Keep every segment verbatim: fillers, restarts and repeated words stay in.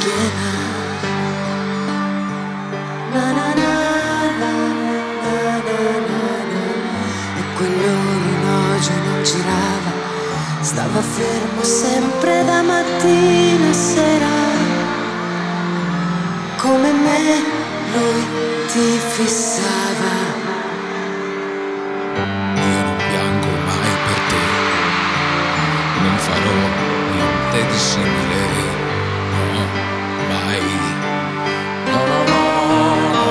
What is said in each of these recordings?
scena. Na na na na na na na na. E quell'orologio non girava, stava fermo sempre da mattina a sera. Come me lui ti fissava. Io non piango mai per te, non farò niente di simile, no, mai. No, no, no,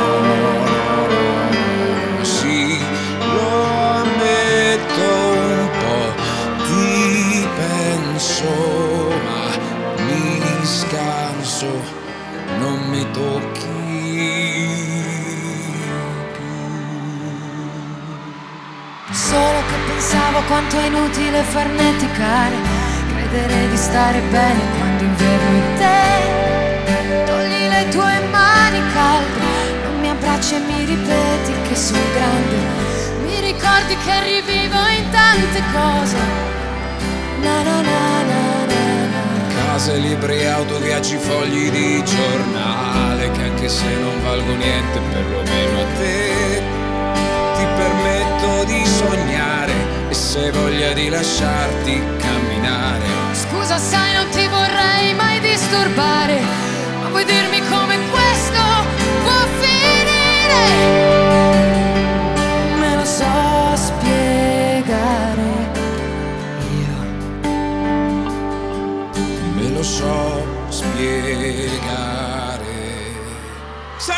no, no, sì, lo ammetto, un po' ti penso, ma mi scanso, non mi tocchi. Solo che pensavo quanto è inutile farneticare, credere di stare bene quando inverno in te. Togli le tue mani calde, non mi abbracci e mi ripeti che sono grande. Mi ricordi che rivivo in tante cose. Na na na na na na. Case, libri, auto, viaggi, fogli di giornale, che anche se non valgo niente, perlomeno a te ti permetto di sognare, e se hai voglia di lasciarti camminare. Scusa, sai, non ti vorrei mai disturbare, ma vuoi dirmi come questo può finire? Me lo so spiegare io. Me lo so spiegare. Sì!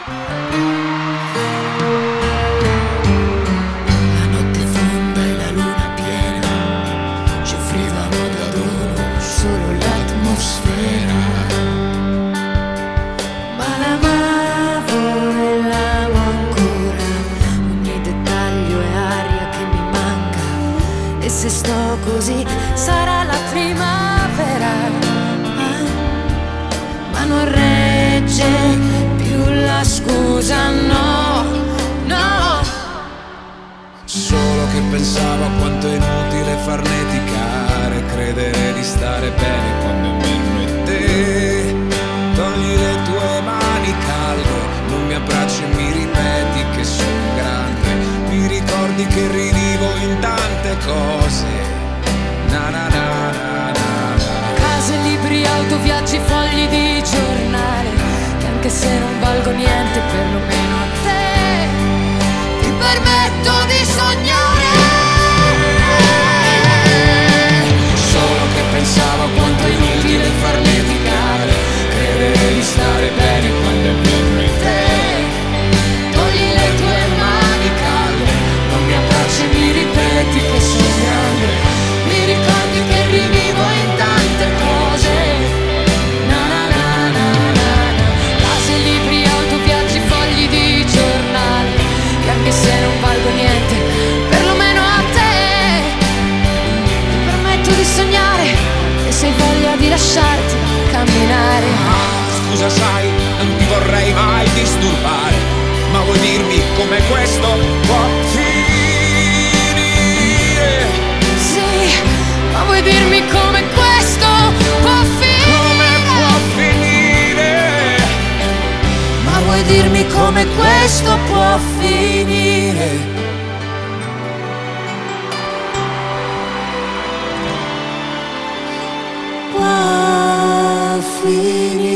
Ma l'amavo e l'amo ancora, ogni dettaglio è aria che mi manca, e se sto così sarà la primavera. Ah, ma non regge più la scusa, no, no. Solo che pensavo a quanto è inutile farneticare, credere di stare bene quando è meno in te. Togli le tue mani calde, non mi abbracci e mi ripeti che sono grande. Mi ricordi che rivivo in tante cose. Na na na na na na. Case, libri, auto, viaggi, fogli di giornale, che anche se non valgo niente, perlomeno a te ti permetto di sognare. Solo che pensavo a quanto è inutile farneticare, credere di stare bene quando è meno in te. Togli le tue mani calde, Non mi abbracci e mi ripeti che sono grande. mi ricordi che rivivo in tante cose. Na na na na na na. Case, libri, auto, viaggi, fogli di giornale, che anche se non valgo niente, perlomeno a te ti permetto di sognare, e se hai voglia di lasciarti camminare. Ah, scusa, sai, non ti vorrei mai disturbare, ma vuoi dirmi come questo può finire? Sì, ma vuoi dirmi come questo può finire? Come può finire? Ma vuoi dirmi come questo può finire? Può finire.